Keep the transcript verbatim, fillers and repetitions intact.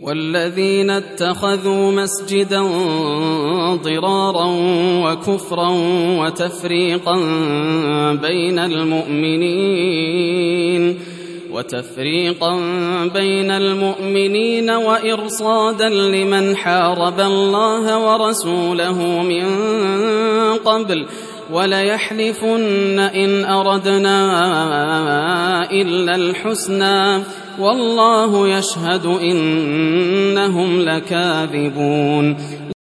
والذين اتخذوا مسجدا ضرارا وكفرا وتفريقا بين المؤمنين وتفريقا بين المؤمنين وإرصادا لمن حارب الله ورسوله من قبل وليحلفن إن أردنا إلا الحسنى والله يشهد إنهم لكاذبون